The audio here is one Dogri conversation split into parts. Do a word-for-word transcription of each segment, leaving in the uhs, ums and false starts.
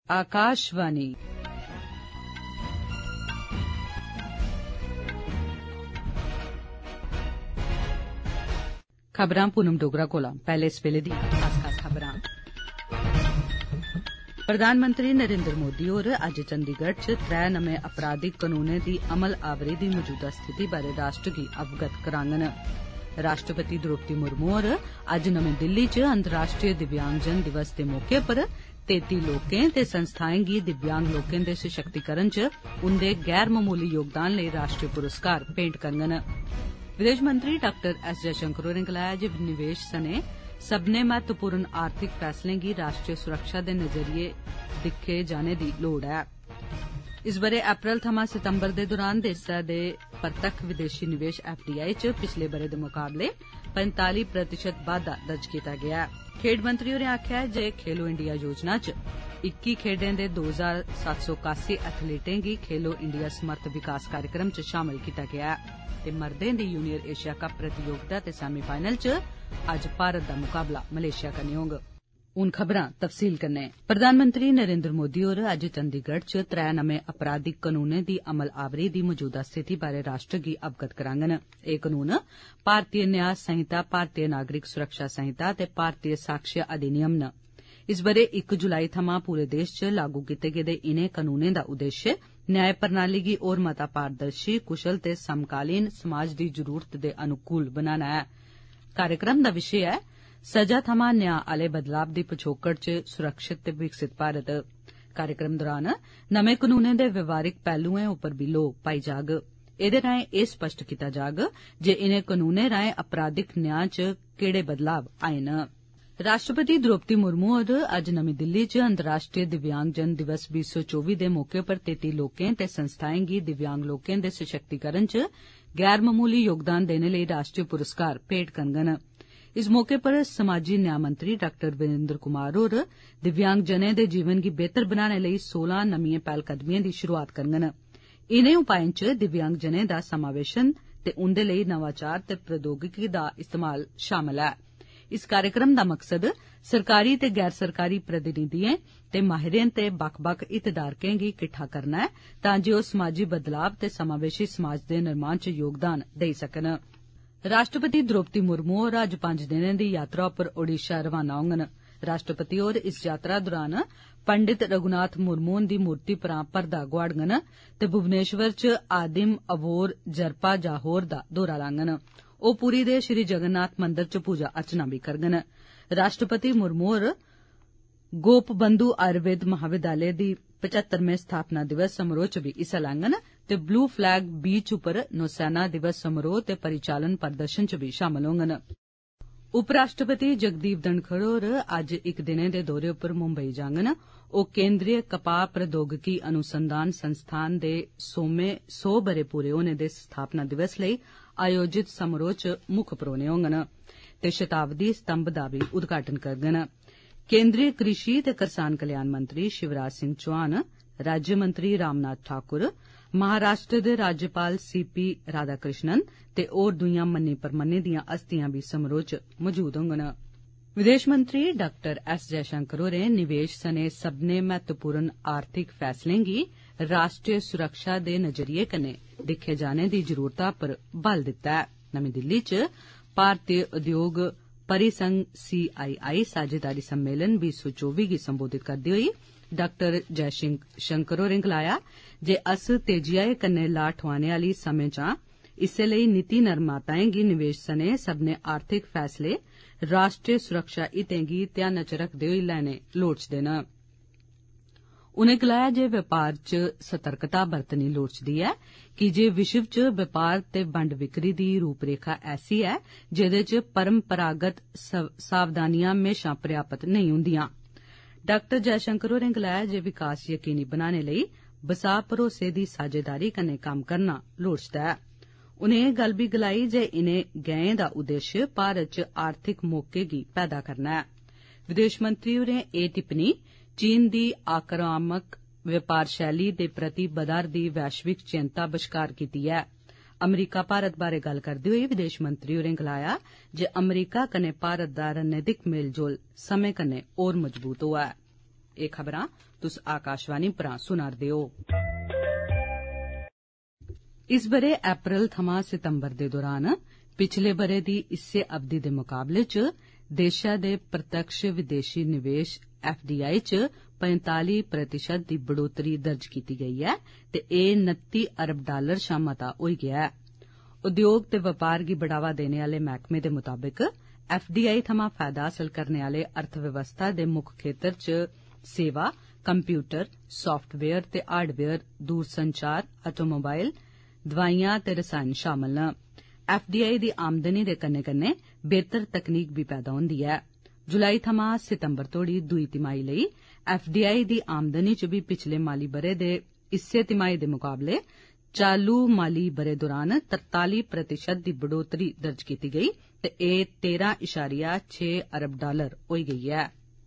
आकाशवाणी खबरां पूनम डोगरा कोला पैहले इस वेले दी खास खास खबरां। प्रधानमंत्री नरेंद्र मोदी होर अज्ज चंडीगढ़ च त्रै नमें अपराधिक कानूनें दी अमल आवरी दी मौजूदा स्थिति बारै राष्ट्र गी अवगत कराङन। राष्ट्रपति द्रौपदी मुर्मू होर अज्ज नमीं दिल्ली च अंतर्राष्ट्रीय दिव्यांगजन दिवस दे मौके पर तेती लोकें ते संस्थाएं गी दिव्यांग लोकें दे सशक्तिकरण च उंदे गैर मामूली योगदान लेई राष्ट्रीय पुरस्कार भेंट करङन। विदेश मंत्री डाक्टर एस जयशंकर होरें गलाया जे निवेश सने सब्बनें महत्वपूर्ण आर्थिक फैसलें गी राष्ट्रीय सुरक्षा दे नजरिए दिक्खे जाने दी लोड़ ऐ। इस बरे अप्रैल थमां सितंबर दे दौरान देसै दे परतक्ख विदेशी निवेश एफडीआई च पिछले बरे दे मुकाबले पैंताली प्रतिशत बाद्दा दर्ज कीता गेआ ऐ। खेड मंत्री होरें आखेआ जे खेलो इंडिया योजना च इक्की खेड्डें दे दो हजार सत्त सौ कासी एथलीटें गी खेलो इंडिया समर्थ विकास कार्यक्रम च शामल कीता गेआ ऐ ते मर्दें दी जूनियर एशिया कप प्रतियोगिता दे सेमीफाइनल च अज्ज भारत दा मुकाबला मलेशिया कन्नै होग। हुन खबरां तफसील कन्नै। प्रधानमंत्री नरेंद्र मोदी होर अज्ज चंडीगढ़ च त्रै नमें आपराधिक कानूनें दी अमल आवरी दी मौजूदा स्थिति बारै राष्ट्र गी अवगत कराङन। एह् कानून भारतीय न्याय संहिता, भारतीय नागरिक सुरक्षा संहिता ते भारतीय साक्ष्य अधिनियम न। इस बरे इक जुलाई थमां पूरे देश च लागू कीते गेदे इनें कानूनें दा उद्देश्य न्याय प्रणाली गी होर मता पारदर्शी, कुशल ते समकालीन समाज दी जरूरत दे अनुकूल बनाना ऐ। कार्यक्रम दा विशे ऐ सजा थमां न्याय आले बदलाव दी पछोकड़ च सुरक्षित ते विकसित भारत। कार्यक्रम दौरान नमें कानूनें दे व्यवहारिक पहलुएं उप्पर बी लोऽ पाई जाग। एह्दे राएं एह् स्पष्ट कीता जाग जे इनें कानूनें राएं अपराधिक न्याय च केह्ड़े बदलाव आए न। राष्ट्रपति द्रौपदी मुर्मू होर अज्ज नमीं दिल्ली च अंतर्राष्ट्रीय दिव्यांगजन दिवस बीह् सौ चौबी दे मौके पर तेती लोकें ते संस्थाएं गी दिव्यांग लोकें दे सशक्तिकरण च गैर मामूली योगदान देने लेई राष्ट्रीय पुरस्कार भेंट करङन। इस मौके पर समाजी न्याय मंत्री डाक्टर वीरेंद्र कुमार होर दिव्यांगजनें दे जीवन गी बेहतर बनाने लेई सोलां नमिएं पैह्लकदमिएं दी शुरूआत करङन। इनें उपाएं च दिव्यांगजनें दा समावेशन ते उंदे लेई नवाचार ते प्रौद्योगिकी दा इस्तेमाल शामल ऐ। इस कार्यक्रम दा मकसद सरकारी ते गैर सरकारी प्रतिनिधिएं ते माहिरें ते बक्ख बक्ख हितधारकें गी किट्ठा करना ऐ तां जे ओह् समाजी बदलाव ते समावेशी समाज दे निर्माण च योगदान देई सकन। राष्ट्रपति द्रौपदी मुर्मू होर अज्ज पंज दिनें दी यात्रा उप्पर ओडिशा रवाना होङन। राष्ट्रपति होर इस यात्रा दौरान पंडित रघुनाथ मुर्मू हुंदी मूर्ति परां परदा गोआड़ङन ते भुवनेश्वर च आदिम अबोर जरपा जाहोर दा दौरा लाङन। ओह् पुरी दे श्री जगन्नाथ मंदर च पूजा अर्चना बी करङन। राष्ट्रपति मुर्मू होर गोपबंधु आयुर्वेद महाविद्यालय दी पचहत्तरमें स्थापना दिवस समारोह च बी हिस्सा लैङन ते ब्लू फ्लैग बीच उप्पर नौसेना दिवस समारोह ते परिचालन प्रदर्शन च बी शामल होङन। उपराष्ट्रपति जगदीप धनखड़ होर अज्ज इक दिनै दे दौरे उप्पर मुंबई जाङन। ओह् केंद्रीय कपाह प्रौद्योगिकी अनुसंधान संस्थान दे सोमें सौ बरे पूरे होने दे स्थापना दिवस लेई आयोजित समारोह च मुक्ख परौह्ने होङन ते शताब्दी स्तंभ दा बी उद्घाटन करङन। केंद्रीय कृषि ते करसान कल्याण मंत्री शिवराज सिंह चौहान, राज्य मंत्री रामनाथ ठाकुर, महाराष्ट्र दे राज्यपाल सी पी राधाकृष्णन ते होर दुईयां मन्नी परमन्नी दियां हस्तियां बी समारोह च मौजूद होङन। विदेश मंत्री डाक्टर एस जयशंकर होरें निवेश सने सब्बनें महत्वपूर्ण आर्थिक फैसलें गी राष्ट्रीय सुरक्षा दे नजरिये कन्नै दिक्खे जाने दी जरूरता पर बल दित्ता ऐ। नमीं दिल्ली च भारतीय उद्योग परिसंघ सी आई आई साझेदारी सम्मेलन बीह् सौ चौबी गी संबोधित करदे होई डाक्टर जयशंकर होरें गलाया जे अस तेजिया कन्नै लाह् ठोआने आली समें च आं। इस्सै लेई नीति निर्माताएं गी निवेश सने सब्बने आर्थिक फैसले राष्ट्रीय सुरक्षा हितें गी ध्यानै च रखदे होई लैने लोड़चदे न। उनें गलाया जे बपार च सतर्कता बरतनी लोड़चदी ऐ की जे विश्व च बपार ते बंड बिक्री दी रूपरेखा ऐसी ऐ जेह्दे च परंपरागत सावधानियां म्हेशां पर्याप्त नेईं हुंदियां। डाक्टर जयशंकर होरें गलाया जे विकास यकीनी बनाने लेई बसाह भरोसे दी साझेदारी कन्नै कम्म करना लोड़चदा ऐ। उनें एह् गल्ल बी गलाई जे इनें गैंहें दा उद्देश्य भारत च आर्थिक मौके गी पैदा करना ऐ। विदेश मंत्री होरें एह् टिप्पणी चीन दी आक्रामक व्यापार शैली दे प्रति बधा'रदी वैश्विक चिंता बश्कार कीती ऐ। अमरीका भारत बारै गल्ल करदे होई विदेश मंत्री होरें गलाया जे अमरीका कन्नै भारत दा रणनीतिक मेलजोल समें कन्नै होर मजबूत होआ ऐ। एह खबरां तुस आकाशवाणी परा सुना'रदे ओ। इस बरे अप्रैल थमां सितंबर दे दौरान पिछले बरे दी इस्सै अवधि दे मुकाबले च देशै दे प्रत्यक्ष विदेशी निवेश एफ डी आई च पैंताली प्रतिशत दी बढ़ोतरी दर्ज कीती गेई ऐ ते एह नत्ती अरब डालर शा मता होई गेआ ऐ। उद्योग ते बपार गी बढ़ावा देने आले मैह्कमे दे मुताबिक एफ डी आई थमां फायदा हासल करने आले अर्थव्यवस्था दे मुक्ख खेतर च सेवा, कंप्यूटर, साफ्टवेयर ते हार्डवेयर, दूरसंचार, ऑटोमोबाइल, दवाइयां ते रसायन शामल न। एफ डी आई दी आमदनी दे कन्नै कन्नै बेहतर तकनीक भी पैदा होंदी ऐ। जुलाई थमां सितंबर तोड़ी दुई तिमाही लेई एफ डी आई दी आमदनी च भी पिछले माली बरे दे इस्सै तिमाही दे मुकाबले चालू माली बरे दौरान तरताली प्रतिशत दी बढ़ोतरी दर्ज कीती गेई ते एह तेरां इशारिया छे अरब डालर होई गेई ऐ।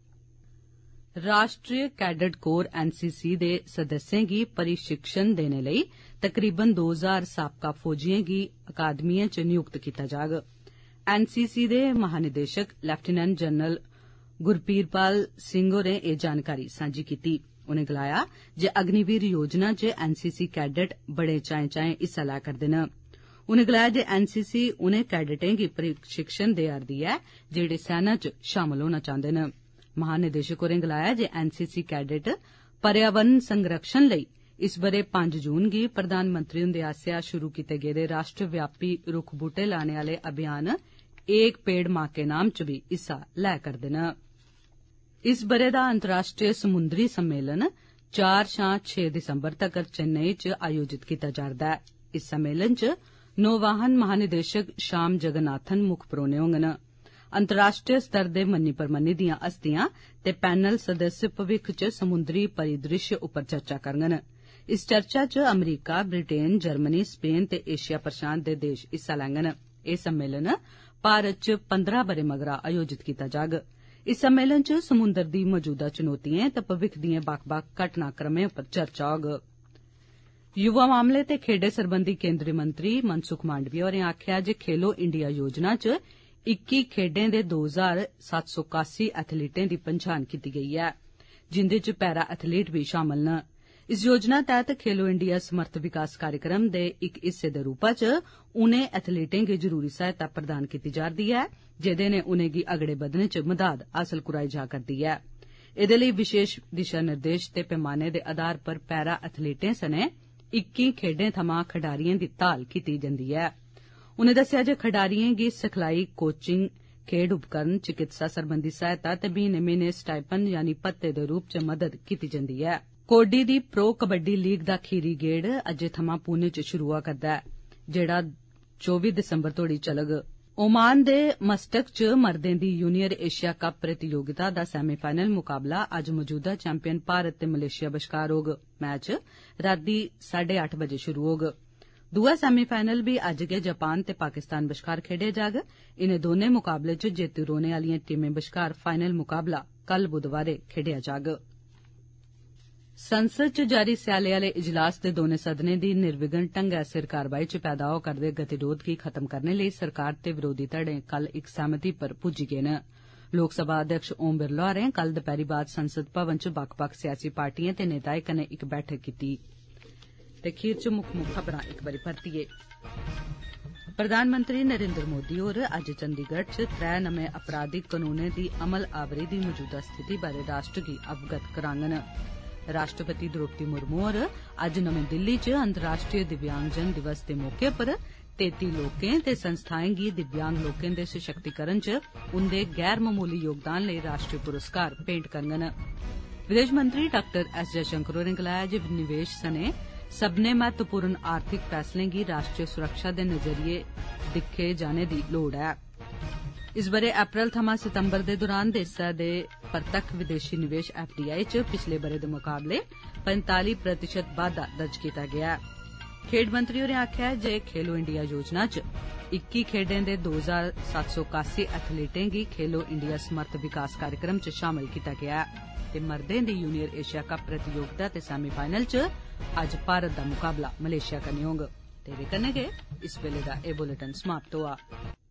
राष्ट्रीय cadet corps N C C दे सदस्यें गी प्रशिक्षण देने लेई तकरीबन दो हजार साबका फौजियें गी अकादमिएं च नियुक्त कीता जाग। एन सी सी दे महानिदेशक लेफ्टिनेंट जनरल गुरपीरपाल सिंह होरें एह जानकारी सांझी कीती। उनें गलाया जे अग्निवीर योजना च एन सी सी कैडेट बड़े चाएं चाएं हिस्सा लै करदे न। उनें गलाया जे एन सी सी उनें कैडेटें गी प्रशिक्षण देआ'रदी ऐ जेहड़े सेना च शामल होना चांहदे न। महानिदेशक होरें गलाया जे एन सी सी कैडेट पर्यावरण संरक्षण लेई इस बरे पंज जून गी प्रधानमंत्री हुंदे आसेआ शुरू कीते गेदे राष्ट्रव्यापी रुक्ख बूह्टे लाने आले अभियान एक पेड़ मां के नाम च भी हिस्सा लै करदे न। इस बरे दा अंतर्राष्ट्रीय समुंदरी सम्मेलन चार शां छे दिसंबर तगर चेन्नई च आयोजित कीता जा'रदा ऐ। इस सम्मेलन च नौवाहन महानिदेशक श्याम जगन्नाथन मुक्ख परौह्ने होङन। अंतर्राष्ट्रीय स्तर दे मन्नी परमन्नी दियां हस्तियां ते पैनल सदस्य भविक्ख च समुंदरी परिदृश्य उप्पर चर्चा करङन। इस चर्चा च अमरीका, ब्रिटेन, जर्मनी, स्पेन ते एशिया प्रशांत दे देश हिस्सा लैङन। एह सम्मेलन भारत च पंदरां बरे मगरा आयोजित कीता जाग। इस सम्मेलन च समुंदर दी मौजूदा चुनौतिएं ते भविक्ख दिएं बक्ख बक्ख घटनाक्रमें उप्पर चर्चा होग। युवा मामले ते खेड्ढें सरबंधी केंद्री मंत्री मनसुख मांडविया होरें आखेआ जे खेलो इंडिया योजना च इक्की खेड्ढें दे दो हजार सत्त सौ कासी एथलीटें दी पंछान कीती गेई ऐ जिंदे च पैरा एथलीट भी शामल न। इस योजना तैह्त खेलो इंडिया समर्थ विकास कार्यक्रम दे इक हिस्से दे रूपा च उनें एथलीटें गी जरूरी सहायता प्रदान कीती जा'रदी ऐ जेह्दे नै उनेंगी अगड़े बधने च मदाद हासल करोआई जा करदी ऐ। एह्दे लेई विशेष दिशा निर्देश ते पैमाने दे आधार पर पैरा एथलीटें सने इक्की खेड्ढें थमां खडारिएं दी ताल कीती जंदी ऐ। उनें दस्सेआ जे खडारिएं गी सिखलाई, कोचिंग, खेड्ढ उपकरण, चिकित्सा सरबंधी सहायता ते म्हीने म्हीने स्टाइपन यानी भत्ते दे रूप च मदद कीती जंदी ऐ। कोडी दी प्रो कबड्डी लीग दा खीरी गेड़ अज्जै थमां पुणे च शुरू होआ करदा ऐ जेहड़ा चौबी दिसंबर तोड़ी चलग। ओमान दे मस्कट च मर्दें दी जूनियर एशिया कप प्रतियोगिता दा सेमीफाइनल मुकाबला अज्ज मौजूदा चैंपियन भारत ते मलेशिया बश्कार होग। मैच रातीं साढे अट्ठ बजे शुरू होग। दूआ सेमीफाइनल बी अज्ज गै जापान ते पाकिस्तान बश्कार खेड्डेआ जाग। इनें दौनें मुकाबले च जेतू रौह्ने आलिएं टीमें बश्कार फाइनल मुकाबला कल बुधवारें खेड्डेआ जाग। संसद च जारी स्याले आले इजलास दे दौनें सदनें दी निर्विघ्न ढंगै सिर कारवाई च पैदा होआ करदे गतिरोध गी खत्म करने लेई सरकार ते विरोधी धड़ें कल इक सैह्मति पर पुज्जी गे न। लोकसभा अध्यक्ष ओम बिरला होरें कल दपैह्री बाद संसद भवन च बक्ख बक्ख सियासी पार्टिएं ते नेताएं कन्नै इक बैठक कीती। ते खीर च मुक्ख मुक्ख खबरां इक बारी परतियै। प्रधानमंत्री नरेंद्र मोदी होर अज्ज चंडीगढ़ च त्रै नमें आपराधिक कनूनें दी अमल आवरी दी मौजूदा स्थिति बारै राष्ट्र गी अवगत कराङन। राष्ट्रपति द्रौपदी मुर्मू होर अज्ज नमीं दिल्ली च अंतर्राष्ट्रीय दिव्यांगजन दिवस दे मौके पर तेती लोकें ते संस्थाएं गी दिव्यांग लोकें दे सशक्तिकरण च उंदे गैर मामूली योगदान लेई राष्ट्रीय पुरस्कार भेंट करङन। विदेश मंत्री डाक्टर एस जयशंकर होरें गलाया जे निवेश सने सब्बने महत्वपूर्ण आर्थिक फैसलें गी राष्ट्रीय सुरक्षा दे नजरिए दिक्खे जाने दी लोड़ ऐ। इस बरे अप्रैल थमां सितंबर दे दौरान देसै दे परतक्ख विदेशी निवेश एफ डी आई च पिछले बरे दे मुकाबले पैंताली प्रतिशत बाद्दा दर्ज कीता गेआ ऐ। खेड्ढ मंत्री होरें आखेआ जे खेलो इंडिया योजना च इक्की खेड्ढें दे दो हजार सत्त सौ कासी एथलीटें गी खेलो इंडिया समर्थ विकास कार्यक्रम च शामल कीता गेआ ऐ ते मर्दें दी जूनियर एशिया कप प्रतियोगिता ते सेमीफाइनल च अज्ज भारत दा मुकाबला मलेशिया कन्नै होग। ते एह्दे कन्नै गै इस बेल्ले दा एह् बुलेटिन समाप्त होआ।